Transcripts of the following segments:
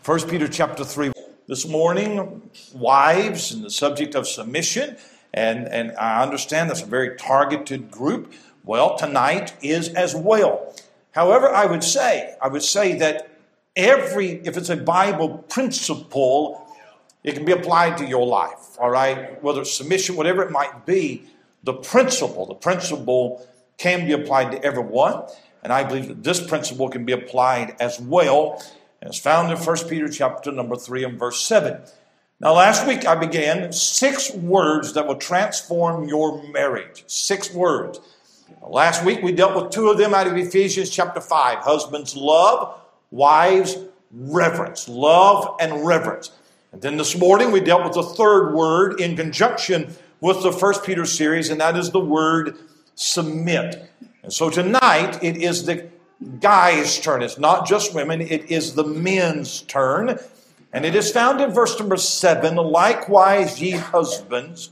First Peter chapter 3. This morning, wives and the subject of submission, and I understand that's a very targeted group. Well, tonight is as well. However, I would say that if it's a Bible principle, it can be applied to your life, all right? Whether it's submission, whatever it might be, the principle can be applied to everyone, and I believe that this principle can be applied as well. And it's found in 1 Peter chapter number 3 and verse 7. Now, last week I began 6 words that will transform your marriage. 6 words. Last week we dealt with 2 of them out of Ephesians chapter 5. Husbands, love. Wives, reverence. Love and reverence. And then this morning we dealt with the 3rd word in conjunction with the 1 Peter series, and that is the word submit. And so tonight it is the guys' turn. It's not just women, it is the men's turn. And it is found in verse number 7. Likewise, ye husbands,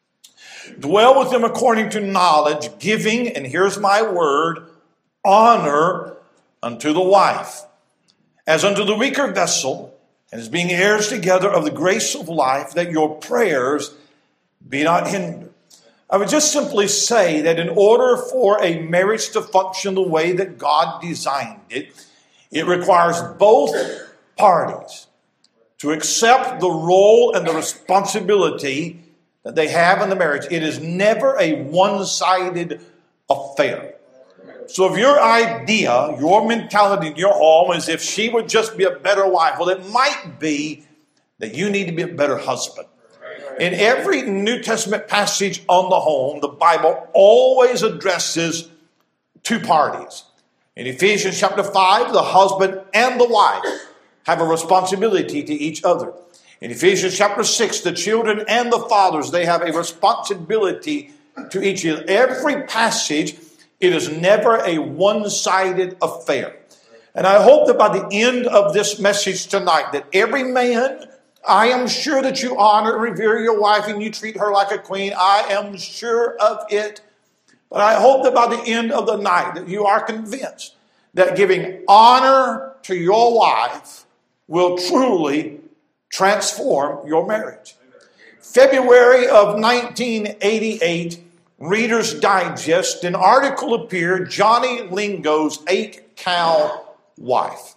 dwell with them according to knowledge, giving, and here's my word, honor unto the wife, as unto the weaker vessel, and as being heirs together of the grace of life, that your prayers be not hindered. I would just simply say that in order for a marriage to function the way that God designed it, it requires both parties to accept the role and the responsibility that they have in the marriage. It is never a one-sided affair. So if your idea, your mentality in your home is if she would just be a better wife, well, it might be that you need to be a better husband. In every New Testament passage on the home, the Bible always addresses 2 parties. In Ephesians chapter 5, the husband and the wife have a responsibility to each other. In Ephesians chapter 6, the children and the fathers, they have a responsibility to each other. Every passage, it is never a one-sided affair. And I hope that by the end of this message tonight, that every man, I am sure that you honor and revere your wife and you treat her like a queen. I am sure of it. But I hope that by the end of the night that you are convinced that giving honor to your wife will truly transform your marriage. February of 1988, Reader's Digest, an article appeared, Johnny Lingo's 8-cow wife.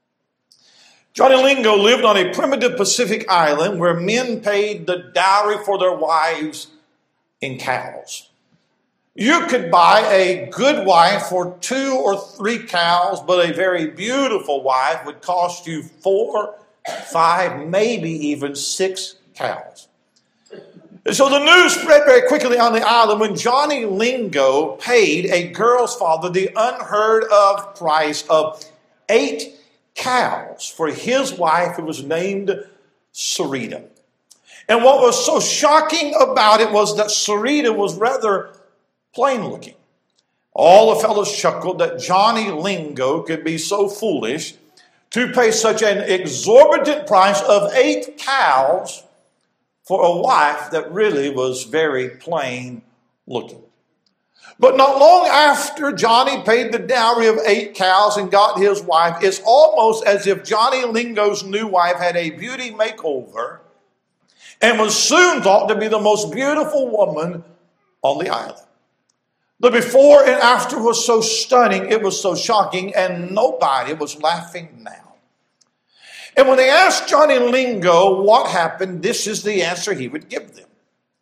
Johnny Lingo lived on a primitive Pacific island where men paid the dowry for their wives in cows. You could buy a good wife for 2 or 3 cows, but a very beautiful wife would cost you 4, 5, maybe even 6 cows. And so the news spread very quickly on the island when Johnny Lingo paid a girl's father the unheard of price of 8 cows for his wife, who was named Sarita. And what was so shocking about it was that Sarita was rather plain looking. All the fellows chuckled that Johnny Lingo could be so foolish to pay such an exorbitant price of 8 cows for a wife that really was very plain looking. But not long after Johnny paid the dowry of 8 cows and got his wife, it's almost as if Johnny Lingo's new wife had a beauty makeover and was soon thought to be the most beautiful woman on the island. The before and after was so stunning, it was so shocking, and nobody was laughing now. And when they asked Johnny Lingo what happened, this is the answer he would give them.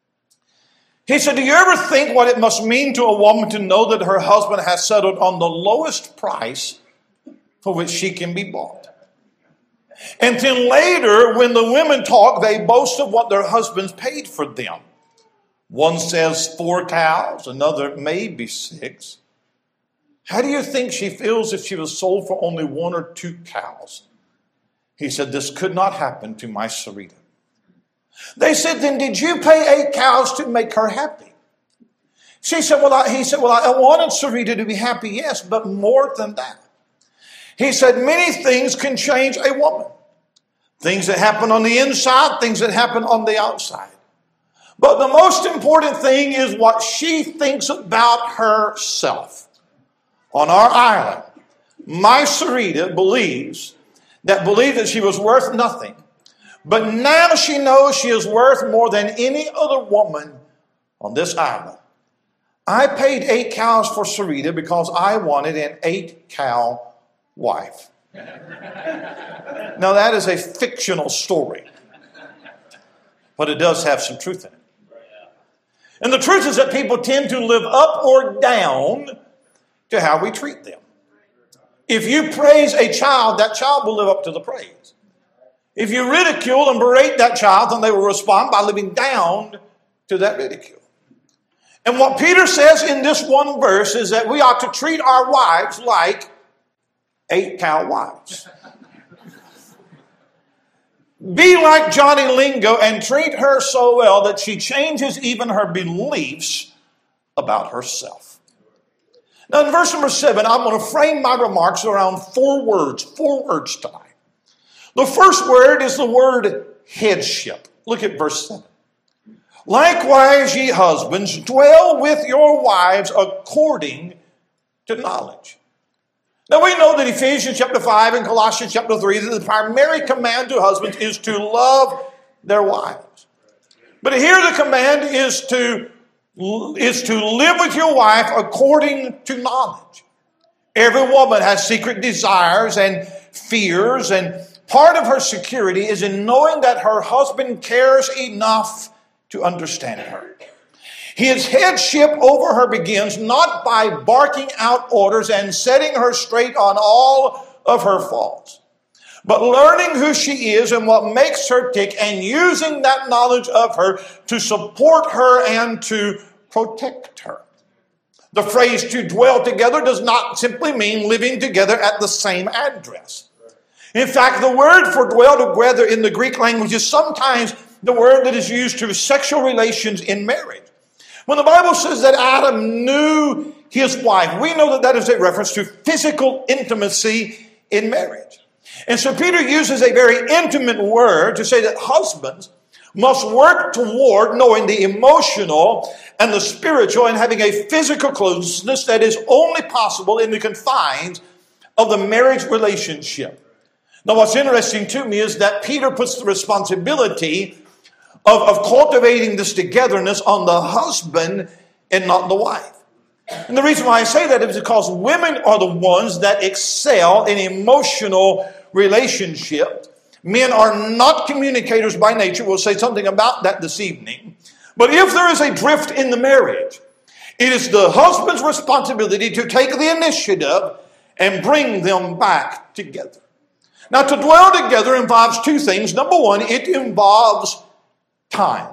He said, do you ever think what it must mean to a woman to know that her husband has settled on the lowest price for which she can be bought? And then later, when the women talk, they boast of what their husbands paid for them. One says 4 cows, another maybe 6. How do you think she feels if she was sold for only 1 or 2 cows? He said, this could not happen to my Sarita. They said, then did you pay 8 cows to make her happy? She said, he said, I wanted Sarita to be happy, yes, but more than that. He said, many things can change a woman. Things that happen on the inside, things that happen on the outside. But the most important thing is what she thinks about herself. On our island, my Sarita believes that believed that she was worth nothing. But now she knows she is worth more than any other woman on this island. I paid 8 cows for Sarita because I wanted an 8-cow wife. Now that is a fictional story, but it does have some truth in it. And the truth is that people tend to live up or down to how we treat them. If you praise a child, that child will live up to the praise. If you ridicule and berate that child, then they will respond by living down to that ridicule. And what Peter says in this one verse is that we ought to treat our wives like 8-cow wives. Be like Johnny Lingo and treat her so well that she changes even her beliefs about herself. Now in verse number 7, I'm going to frame my remarks around 4 words tonight. The first word is the word headship. Look at verse 7. Likewise, ye husbands, dwell with your wives according to knowledge. Now we know that Ephesians chapter 5 and Colossians chapter 3, that the primary command to husbands is to love their wives. But here the command is to live with your wife according to knowledge. Every woman has secret desires and fears, and part of her security is in knowing that her husband cares enough to understand her. His headship over her begins not by barking out orders and setting her straight on all of her faults, but learning who she is and what makes her tick and using that knowledge of her to support her and to protect her. The phrase to dwell together does not simply mean living together at the same address. In fact, the word for dwell together in the Greek language is sometimes the word that is used to sexual relations in marriage. When the Bible says that Adam knew his wife, we know that that is a reference to physical intimacy in marriage. And so Peter uses a very intimate word to say that husbands must work toward knowing the emotional and the spiritual and having a physical closeness that is only possible in the confines of the marriage relationship. Now, what's interesting to me is that Peter puts the responsibility of cultivating this togetherness on the husband and not the wife. And the reason why I say that is because women are the ones that excel in emotional relationships. Men are not communicators by nature. We'll say something about that this evening. But if there is a drift in the marriage, it is the husband's responsibility to take the initiative and bring them back together. Now, to dwell together involves 2 things. Number 1, it involves time.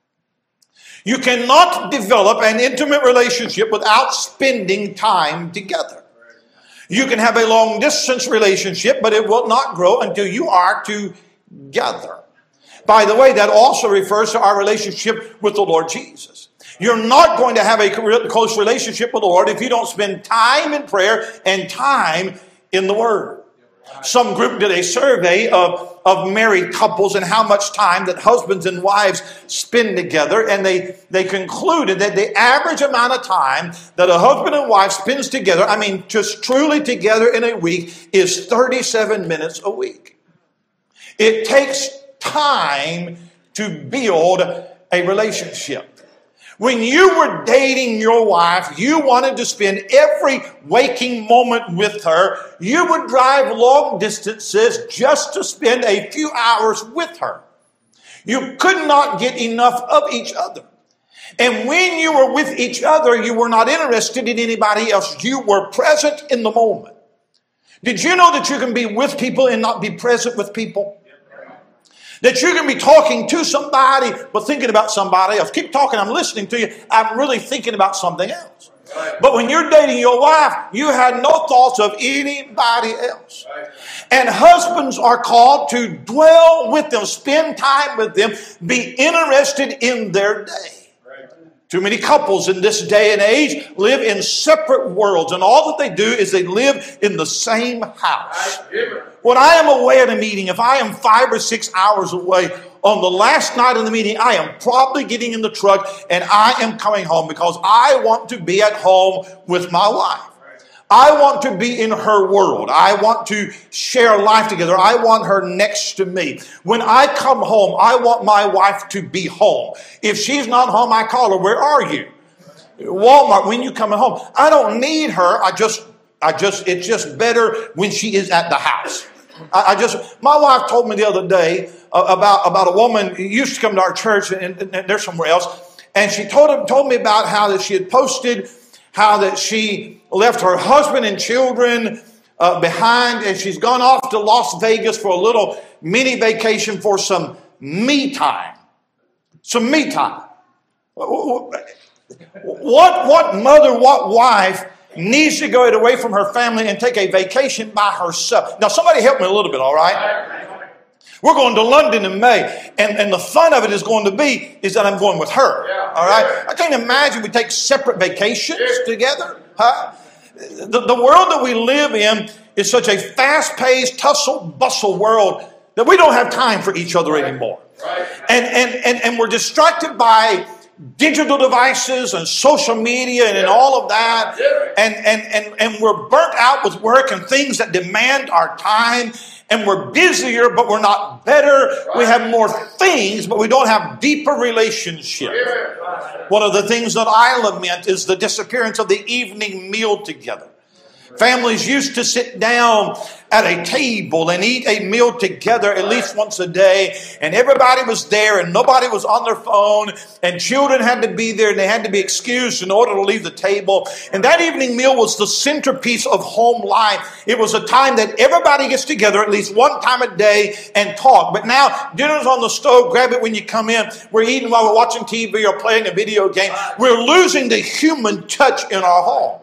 You cannot develop an intimate relationship without spending time together. You can have a long distance relationship, but it will not grow until you are together. By the way, that also refers to our relationship with the Lord Jesus. You're not going to have a close relationship with the Lord if you don't spend time in prayer and time in the Word. Some group did a survey of married couples and how much time that husbands and wives spend together. And they concluded that the average amount of time that a husband and wife spends together, I mean just truly together in a week, is 37 minutes a week. It takes time to build a relationship. When you were dating your wife, you wanted to spend every waking moment with her. You would drive long distances just to spend a few hours with her. You could not get enough of each other. And when you were with each other, you were not interested in anybody else. You were present in the moment. Did you know that you can be with people and not be present with people? That you can be talking to somebody, but thinking about somebody else. Keep talking, I'm listening to you. I'm really thinking about something else. But when you're dating your wife, you had no thoughts of anybody else. And husbands are called to dwell with them, spend time with them, be interested in their day. Too many couples in this day and age live in separate worlds, and all that they do is they live in the same house. When I am away at a meeting, if I am 5 or 6 hours away, on the last night of the meeting, I am probably getting in the truck and I am coming home because I want to be at home with my wife. I want to be in her world. I want to share life together. I want her next to me. When I come home, I want my wife to be home. If she's not home, I call her, where are you? Walmart, when you coming home? I don't need her. It's just better when she is at the house. My wife told me the other day about a woman who used to come to our church, and they're somewhere else, and she told me about how that she had posted how that she left her husband and children behind, and she's gone off to Las Vegas for a little mini vacation for some me time. Some me time. What mother, what wife needs to go away from her family and take a vacation by herself? Now, somebody help me a little bit, all right? We're going to London in May, and the fun of it is going to be is that I'm going with her, all right? I can't imagine we take separate vacations together. Huh? The world that we live in is such a fast-paced, tussle-bustle world that we don't have time for each other anymore. And we're distracted by digital devices and social media and all of that. And we're burnt out with work and things that demand our time. And we're busier, but we're not better. We have more things, but we don't have deeper relationships. One of the things that I lament is the disappearance of the evening meal together. Families used to sit down at a table and eat a meal together at least once a day, and everybody was there and nobody was on their phone, and children had to be there and they had to be excused in order to leave the table. And that evening meal was the centerpiece of home life. It was a time that everybody gets together at least one time a day and talk. But now dinner's on the stove, grab it when you come in. We're eating while we're watching TV or playing a video game. We're losing the human touch in our home.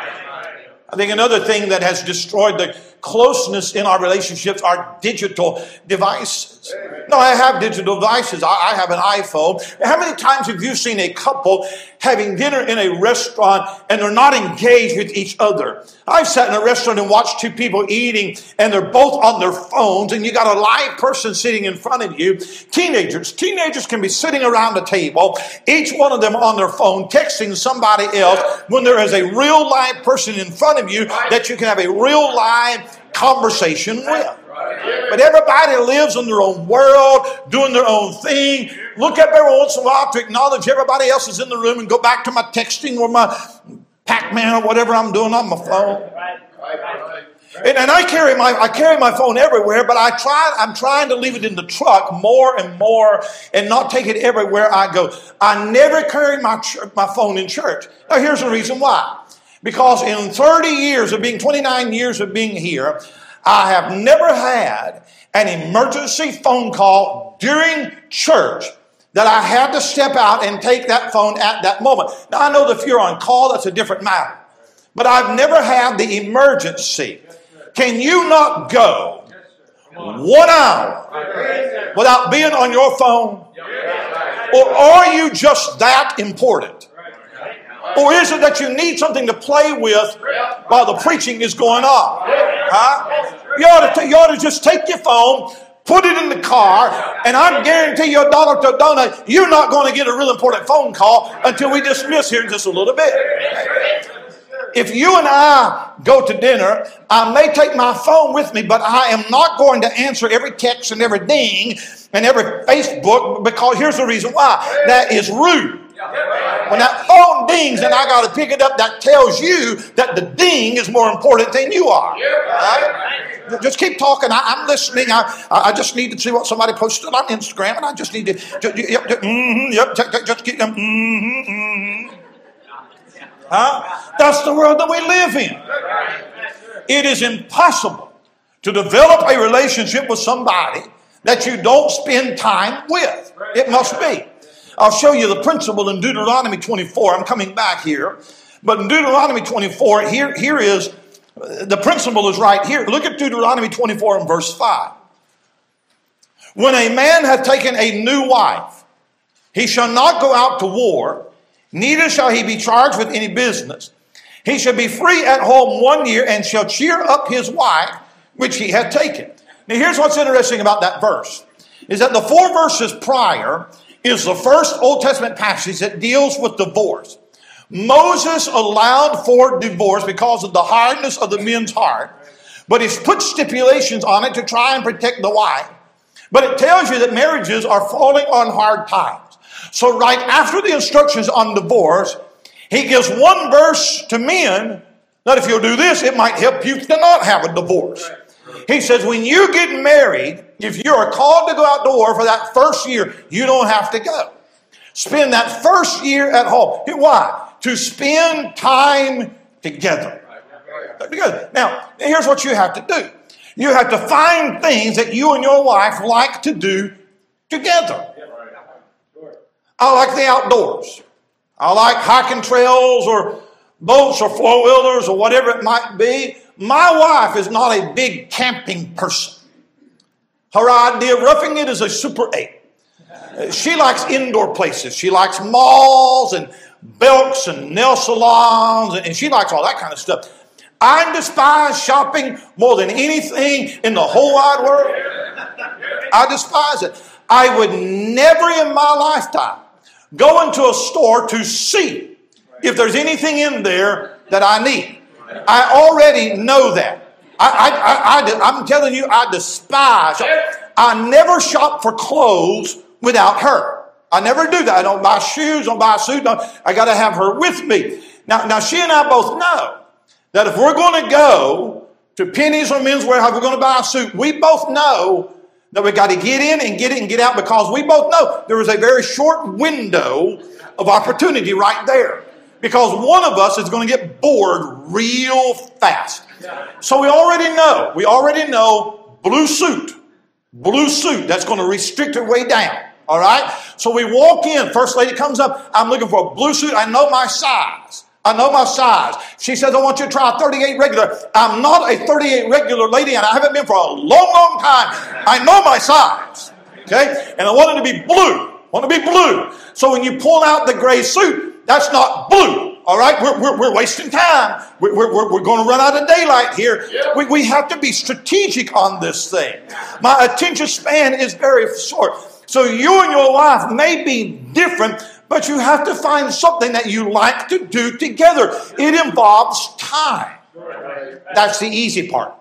I think another thing that has destroyed the closeness in our relationships are digital devices. No, I have digital devices. I have an iPhone. How many times have you seen a couple having dinner in a restaurant and they're not engaged with each other? I've sat in a restaurant and watched two people eating and they're both on their phones, and you got a live person sitting in front of you. Teenagers can be sitting around a table, each one of them on their phone, texting somebody else, when there is a real live person in front of you that you can have a real live conversation with. But everybody lives in their own world, doing their own thing. Look up every once in a while to acknowledge everybody else is in the room and go back to my texting or my Pac-Man or whatever I'm doing on my phone. And I carry my phone everywhere, but I'm trying to leave it in the truck more and more and not take it everywhere I go. I never carry my phone in church. Now here's the reason why. Because in 29 years of being here, I have never had an emergency phone call during church that I had to step out and take that phone at that moment. Now, I know that if you're on call, that's a different matter. But I've never had the emergency. Can you not go 1 hour without being on your phone? Or are you just that important? Or is it that you need something to play with while the preaching is going on? Huh? You ought to just take your phone, put it in the car, and I guarantee you $1 to a donut, you're not going to get a real important phone call until we dismiss here in just a little bit. If you and I go to dinner, I may take my phone with me, but I am not going to answer every text and every ding and every Facebook, because here's the reason why. That is rude. When that phone dings and I got to pick it up, that tells you that the ding is more important than you are. Right? Just keep talking. I'm listening. I just need to see what somebody posted on Instagram, and I just need to just keep them. Huh? That's the world that we live in. It is impossible to develop a relationship with somebody that you don't spend time with. It must be. I'll show you the principle in Deuteronomy 24. I'm coming back here. But in Deuteronomy 24, here is, the principle is right here. Look at Deuteronomy 24 and verse 5. When a man hath taken a new wife, he shall not go out to war, neither shall he be charged with any business. He shall be free at home 1 year, and shall cheer up his wife, which he hath taken. Now here's what's interesting about that verse, is that the 4 verses prior is the first Old Testament passage that deals with divorce. Moses allowed for divorce because of the hardness of the men's heart, but he's put stipulations on it to try and protect the wife. But it tells you that marriages are falling on hard times. So right after the instructions on divorce, he gives one verse to men that if you'll do this, it might help you to not have a divorce. He says, when you get married, if you are called to go out to war for that first year, you don't have to go. Spend that first year at home. Why? To spend time together. Now, here's what you have to do. You have to find things that you and your wife like to do together. I like the outdoors. I like hiking trails or boats or four-wheelers or whatever it might be. My wife is not a big camping person. Her idea of roughing it is a Super 8. She likes indoor places. She likes malls and Belks and nail salons, and she likes all that kind of stuff. I despise shopping more than anything in the whole wide world. I despise it. I would never in my lifetime go into a store to see if there's anything in there that I need. I already know that. I'm telling you, I despise. I never shop for clothes without her. I never do that. I don't buy shoes, don't buy a suit. I got to have her with me. Now, she and I both know that if we're going to go to Penny's or Men's Warehouse, we're going to buy a suit, we both know that we've got to get in and get it and get out, because we both know there is a very short window of opportunity right there. Because one of us is going to get bored real fast. So we already know blue suit, that's going to restrict her way down. All right? So we walk in. First lady comes up. I'm looking for a blue suit. I know my size. She says, I want you to try a 38 regular. I'm not a 38 regular lady, and I haven't been for a long, long time. I know my size. Okay? And I want it to be blue. So when you pull out the gray suit, that's not blue. All right? We're wasting time. We're going to run out of daylight here. We have to be strategic on this thing. My attention span is very short. So you and your wife may be different, but you have to find something that you like to do together. It involves time. That's the easy part.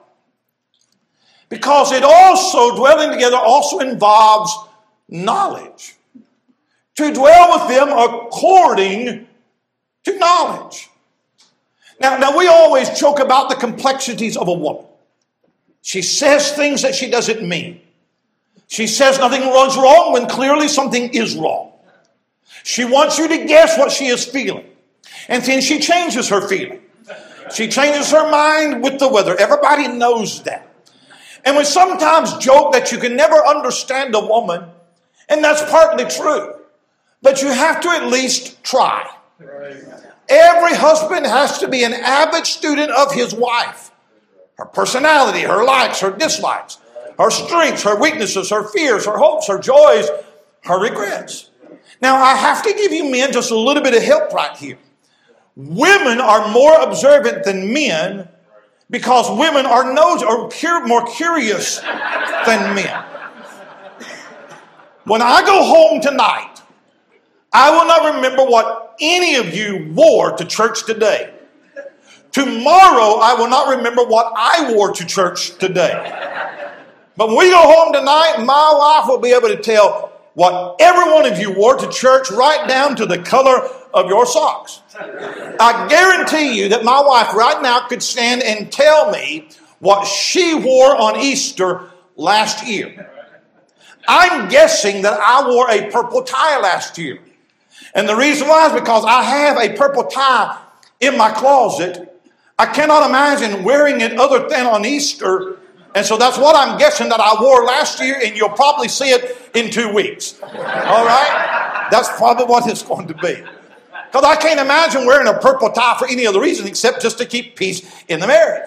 Because it also, dwelling together also involves knowledge. To dwell with them according to knowledge. Now we always joke about the complexities of a woman. She says things that she doesn't mean. She says nothing was wrong when clearly something is wrong. She wants you to guess what she is feeling. And then she changes her feeling. She changes her mind with the weather. Everybody knows that. And we sometimes joke that you can never understand a woman, and that's partly true. But you have to at least try. Every husband has to be an avid student of his wife. Her personality, her likes, her dislikes, her strengths, her weaknesses, her fears, her hopes, her joys, her regrets. Now, I have to give you men just a little bit of help right here. Women are more observant than men because women are more curious than men. When I go home tonight, I will not remember what any of you wore to church today. Tomorrow, I will not remember what I wore to church today. But when we go home tonight, my wife will be able to tell what every one of you wore to church, right down to the color of your socks. I guarantee you that my wife right now could stand and tell me what she wore on Easter last year. I'm guessing that I wore a purple tie last year. And the reason why is because I have a purple tie in my closet. I cannot imagine wearing it other than on Easter. And so that's what I'm guessing that I wore last year, and you'll probably see it in 2 weeks. All right? That's probably what it's going to be. Because I can't imagine wearing a purple tie for any other reason except just to keep peace in the marriage.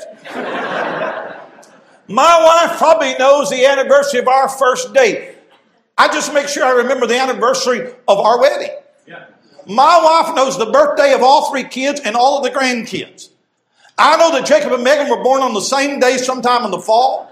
My wife probably knows the anniversary of our first date. I just make sure I remember the anniversary of our wedding. My wife knows the birthday of all 3 kids and all of the grandkids. I know that Jacob and Megan were born on the same day sometime in the fall.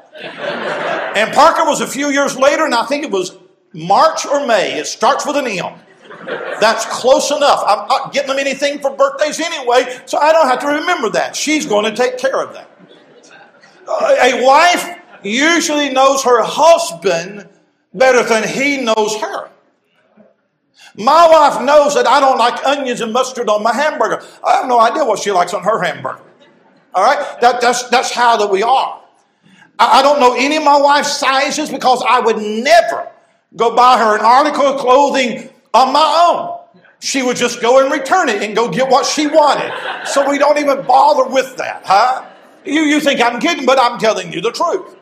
And Parker was a few years later, and I think it was March or May. It starts with an M. That's close enough. I'm not getting them anything for birthdays anyway, so I don't have to remember that. She's going to take care of that. A wife usually knows her husband better than he knows her. My wife knows that I don't like onions and mustard on my hamburger. I have no idea what she likes on her hamburger. All right? That's how that we are. I don't know any of my wife's sizes because I would never go buy her an article of clothing on my own. She would just go and return it and go get what she wanted. So we don't even bother with that, huh? You think I'm kidding, but I'm telling you the truth.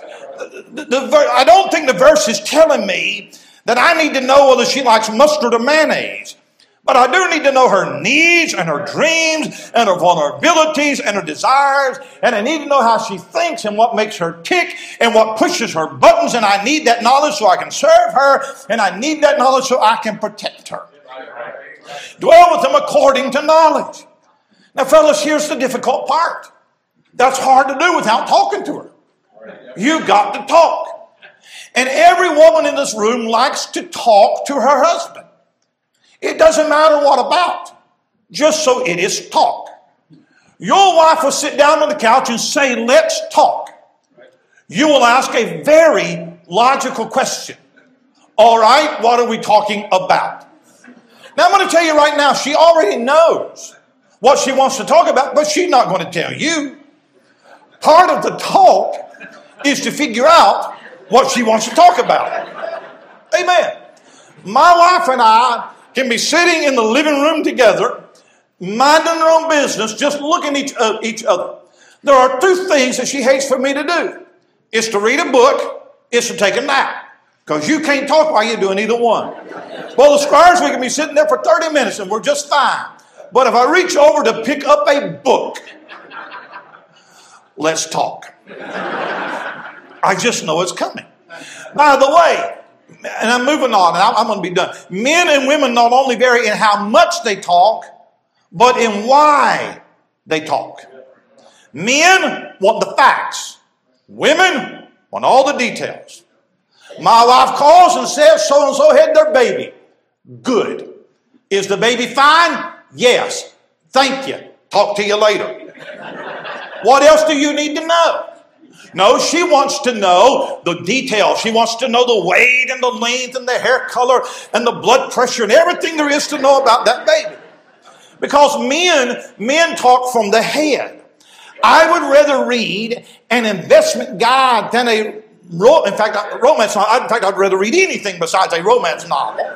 I don't think the verse is telling me that I need to know whether she likes mustard or mayonnaise. But I do need to know her needs and her dreams and her vulnerabilities and her desires. And I need to know how she thinks and what makes her tick and what pushes her buttons. And I need that knowledge so I can serve her. And I need that knowledge so I can protect her. Dwell with them according to knowledge. Now, fellas, here's the difficult part. That's hard to do without talking to her. You've got to talk. And every woman in this room likes to talk to her husband. It doesn't matter what about, just so it is talk. Your wife will sit down on the couch and say, let's talk. You will ask a very logical question. All right, what are we talking about? Now, I'm going to tell you right now, she already knows what she wants to talk about, but she's not going to tell you. Part of the talk is to figure out what she wants to talk about. Amen. My wife and I can be sitting in the living room together, minding our own business, just looking at each other. There are two things that she hates for me to do. It's to read a book, it's to take a nap. Because you can't talk while you're doing either one. Well, the squires, we can be sitting there for 30 minutes and we're just fine. But if I reach over to pick up a book, let's talk. I just know it's coming. By the way, and I'm moving on, and I'm going to be done. Men and women not only vary in how much they talk, but in why they talk. Men want the facts. Women want all the details. My wife calls and says, so-and-so had their baby. Good. Is the baby fine? Yes. Thank you. Talk to you later. What else do you need to know? No, she wants to know the details. She wants to know the weight and the length and the hair color and the blood pressure and everything there is to know about that baby. Because men talk from the head. I would rather read an investment guide than a romance novel. In fact, I'd rather read anything besides a romance novel.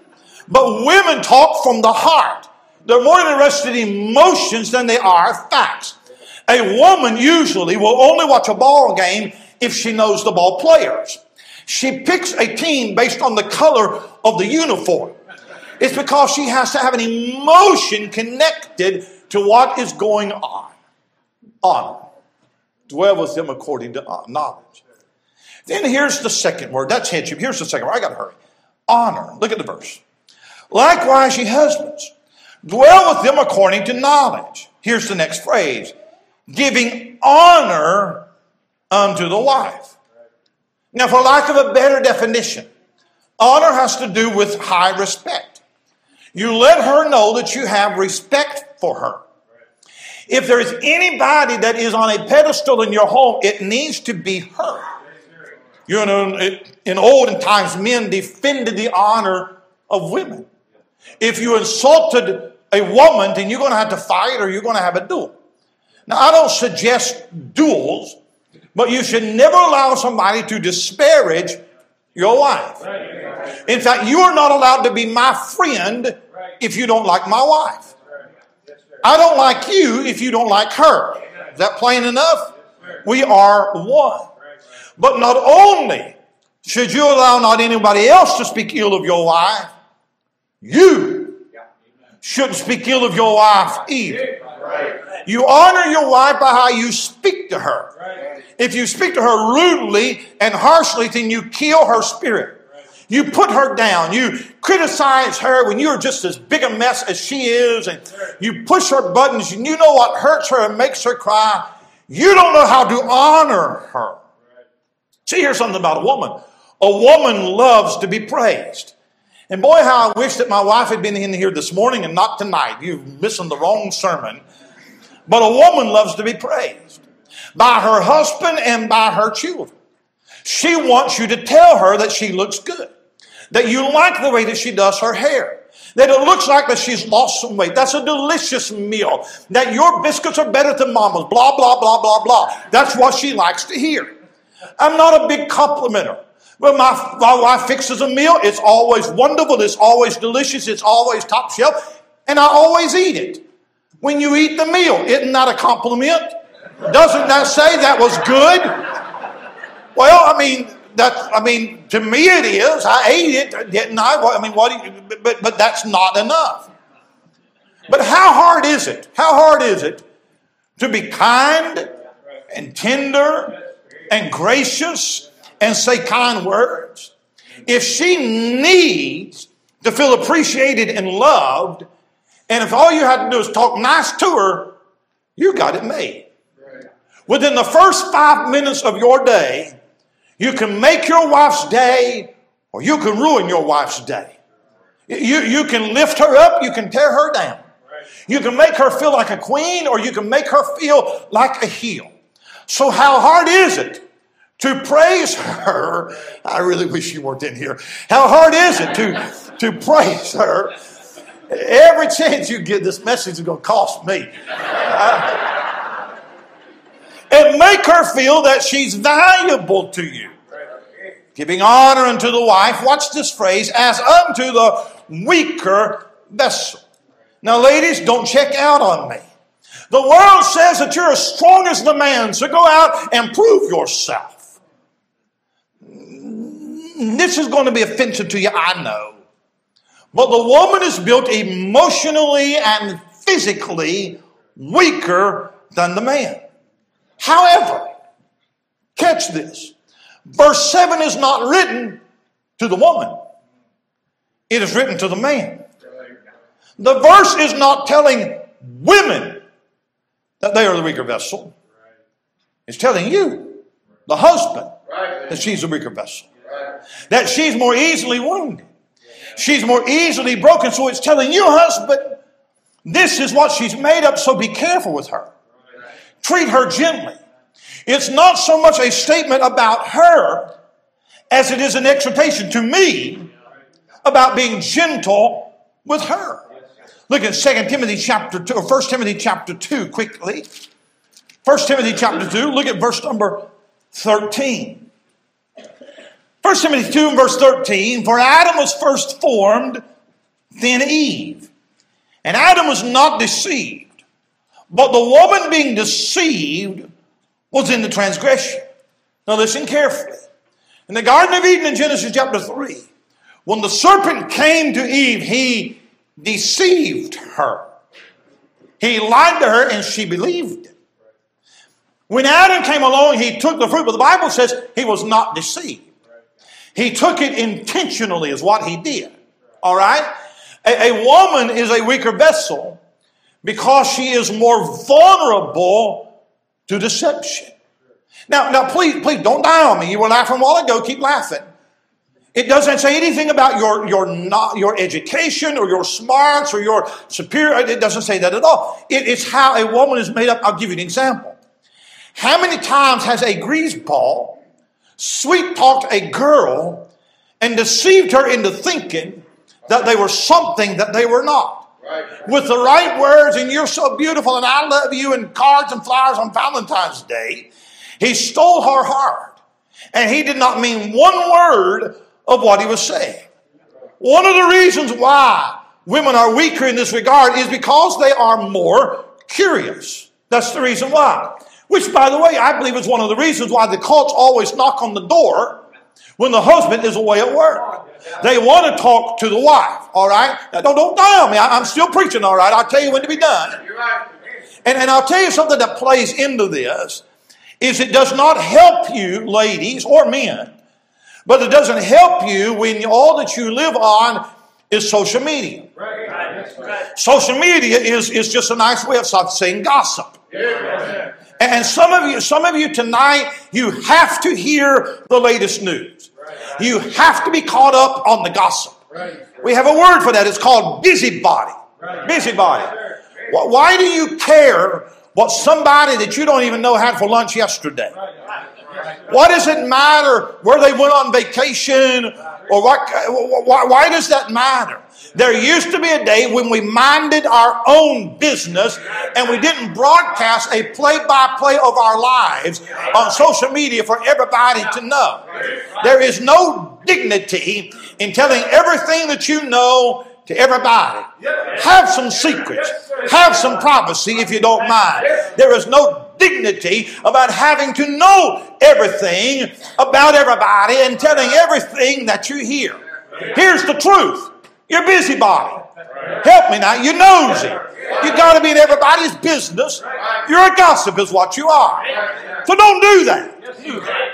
But women talk from the heart. They're more interested in emotions than they are facts. A woman usually will only watch a ball game if she knows the ball players. She picks a team based on the color of the uniform. It's because she has to have an emotion connected to what is going on. Honor. Dwell with them according to knowledge. Then here's the second word. That's headship. Here's the second word. I got to hurry. Honor. Look at the verse. Likewise, ye husbands, dwell with them according to knowledge. Here's the next phrase. Giving honor unto the wife. Now, for lack of a better definition, honor has to do with high respect. You let her know that you have respect for her. If there is anybody that is on a pedestal in your home, it needs to be her. You know, in olden times, men defended the honor of women. If you insulted a woman, then you're going to have to fight or you're going to have a duel. Now, I don't suggest duels, but you should never allow somebody to disparage your wife. In fact, you are not allowed to be my friend if you don't like my wife. I don't like you if you don't like her. Is that plain enough? We are one. But not only should you allow not anybody else to speak ill of your wife, you shouldn't speak ill of your wife either. You honor your wife by how you speak to her. If you speak to her rudely and harshly, then you kill her spirit. You put her down. You criticize her when you're just as big a mess as she is. And you push her buttons and you know what hurts her and makes her cry. You don't know how to honor her. See, here's something about a woman. A woman loves to be praised. And boy, how I wish that my wife had been in here this morning and not tonight. You're missing the wrong sermon. But a woman loves to be praised by her husband and by her children. She wants you to tell her that she looks good, that you like the way that she does her hair, that it looks like that she's lost some weight. That's a delicious meal, that your biscuits are better than mama's, blah, blah, blah, blah, blah. That's what she likes to hear. I'm not a big complimenter. When my wife fixes a meal, it's always wonderful, it's always delicious, it's always top shelf, and I always eat it. When you eat the meal, isn't that a compliment? Doesn't that say that was good? Well, to me it is. I ate it, didn't I? But that's not enough. But how hard is it? How hard is it to be kind and tender and gracious and say kind words? If she needs to feel appreciated and loved, and if all you have to do is talk nice to her, you got it made. Within the first 5 minutes of your day, you can make your wife's day, or you can ruin your wife's day. You can lift her up, you can tear her down. You can make her feel like a queen, or you can make her feel like a heel. So how hard is it to praise her? I really wish you weren't in here. How hard is it to praise her? Every chance you get, this message is going to cost me. And make her feel that she's valuable to you. Giving honor unto the wife, watch this phrase, as unto the weaker vessel. Now ladies, don't check out on me. The world says that you're as strong as the man, so go out and prove yourself. This is going to be offensive to you, I know. But the woman is built emotionally and physically weaker than the man. However, catch this. Verse 7 is not written to the woman. It is written to the man. The verse is not telling women that they are the weaker vessel. It's telling you, the husband, that she's the weaker vessel. That she's more easily wounded. She's more easily broken. So it's telling you, husband, this is what she's made up, so be careful with her. Treat her gently. It's not so much a statement about her as it is an exhortation to me about being gentle with her. Look at 2 Timothy chapter 2, or 1 Timothy chapter 2 quickly. 1 Timothy chapter 2, look at verse number 13. 1 Timothy 2 and verse 13, for Adam was first formed, then Eve. And Adam was not deceived, but the woman being deceived was in the transgression. Now listen carefully. In the Garden of Eden in Genesis chapter 3, when the serpent came to Eve, he deceived her. He lied to her and she believed it. When Adam came along, he took the fruit, but the Bible says he was not deceived. He took it intentionally is what he did. All right? A woman is a weaker vessel because she is more vulnerable to deception. Now, please don't die on me. You were laughing a while ago. Keep laughing. It doesn't say anything about your education or your smarts or your superior. It doesn't say that at all. It's how a woman is made up. I'll give you an example. How many times has a greaseball sweet-talked a girl and deceived her into thinking that they were something that they were not? Right. With the right words, and you're so beautiful, and I love you, and cards and flowers on Valentine's Day, he stole her heart. And he did not mean one word of what he was saying. One of the reasons why women are weaker in this regard is because they are more curious. That's the reason why. Which, by the way, I believe is one of the reasons why the cults always knock on the door when the husband is away at work. They want to talk to the wife, all right? Now, don't die on me. I'm still preaching, all right? I'll tell you when to be done. And I'll tell you something that plays into this is it does not help you, ladies or men, but it doesn't help you when all that you live on is social media. Social media is just a nice way of saying gossip. And some of you tonight, you have to hear the latest news. You have to be caught up on the gossip. We have a word for that. It's called busybody. Busybody. Why do you care what somebody that you don't even know had for lunch yesterday? Why does it matter where they went on vacation? Or why does that matter? There used to be a day when we minded our own business and we didn't broadcast a play-by-play of our lives on social media for everybody to know. There is no dignity in telling everything that you know to everybody. Have some secrets. Have some privacy if you don't mind. There is no dignity about having to know everything about everybody and telling everything that you hear. Here's the truth. You're busybody. Help me now. You're nosy. You got to be in everybody's business. You're a gossip is what you are. So don't do that.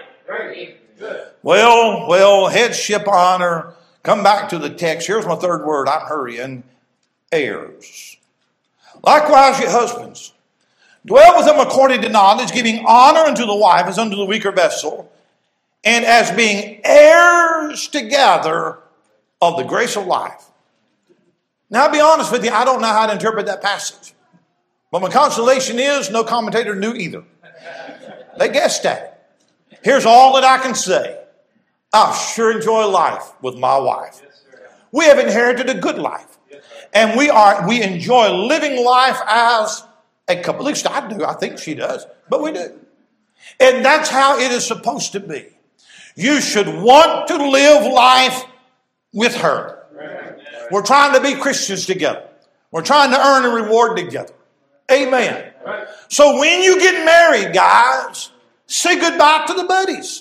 Well, headship honor. Come back to the text. Here's my third word. I'm hurrying. Heirs. Likewise, your husbands, dwell with them according to knowledge, giving honor unto the wife as unto the weaker vessel, and as being heirs together of the grace of life. Now, I'll be honest with you, I don't know how to interpret that passage. But my consolation is no commentator knew either. They guessed at it. Here's all that I can say. I sure enjoy life with my wife. We have inherited a good life. And we enjoy living life as a couple. At least I do. I think she does. But we do. And that's how it is supposed to be. You should want to live life with her. We're trying to be Christians together. We're trying to earn a reward together. Amen. So when you get married, guys, say goodbye to the buddies.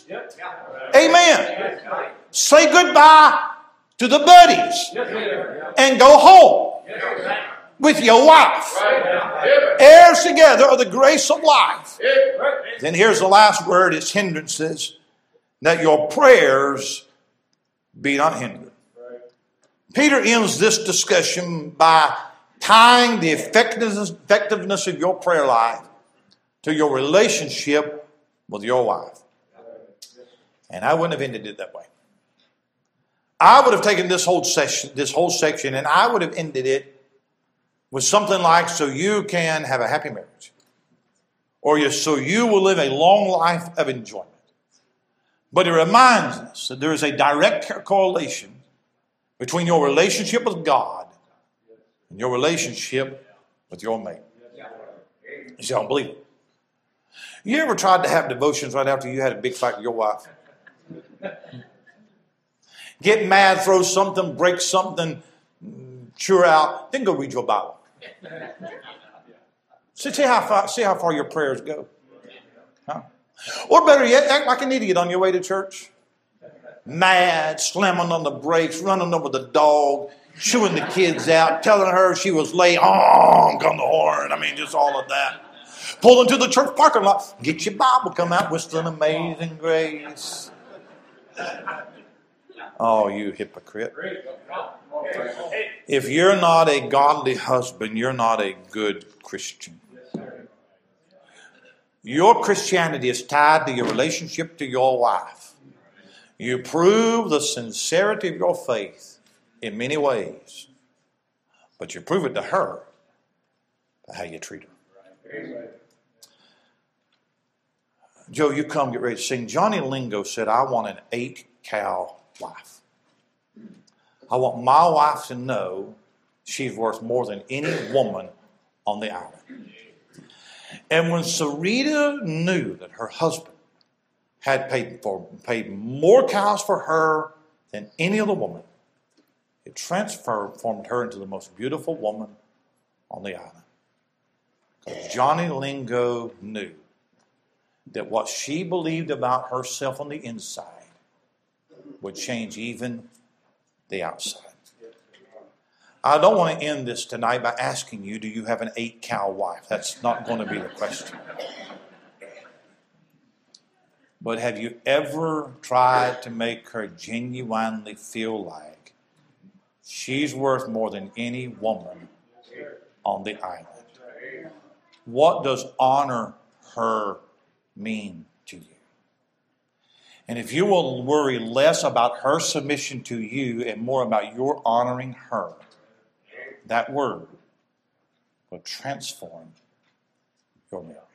Amen. Say goodbye to the buddies and go home with your wife. Heirs together of the grace of life. Then here's the last word. It's hindrances. That your prayers be not hindered. Peter ends this discussion by tying the effectiveness of your prayer life to your relationship with your wife. And I wouldn't have ended it that way. I would have taken this whole section, and I would have ended it with something like, so you can have a happy marriage. Or so you will live a long life of enjoyment. But it reminds us that there is a direct correlation between your relationship with God and your relationship with your mate. You see, I don't believe it. You ever tried to have devotions right after you had a big fight with your wife? Get mad, throw something, break something, chew out, then go read your Bible. See how far your prayers go. Huh? Or better yet, act like an idiot on your way to church. Mad, slamming on the brakes, running over the dog, chewing the kids out, telling her she was late, honk on the horn. I mean, just all of that. Pull into the church parking lot, get your Bible, come out, whistling Amazing Grace. Oh, you hypocrite. If you're not a godly husband, you're not a good Christian. Your Christianity is tied to your relationship to your wife. You prove the sincerity of your faith in many ways. But you prove it to her by how you treat her. Joe, you come get ready to sing. Johnny Lingo said, I want an 8-cow wife. I want my wife to know she's worth more than any woman on the island. And when Sarita knew that her husband had paid more cows for her than any other woman, it transformed her into the most beautiful woman on the island. Because Johnny Lingo knew that what she believed about herself on the inside would change even the outside. I don't want to end this tonight by asking you, do you have an 8-cow wife? That's not going to be the question. But have you ever tried to make her genuinely feel like she's worth more than any woman on the island? What does honor her mean to you? And if you will worry less about her submission to you and more about your honoring her, that word will transform your marriage.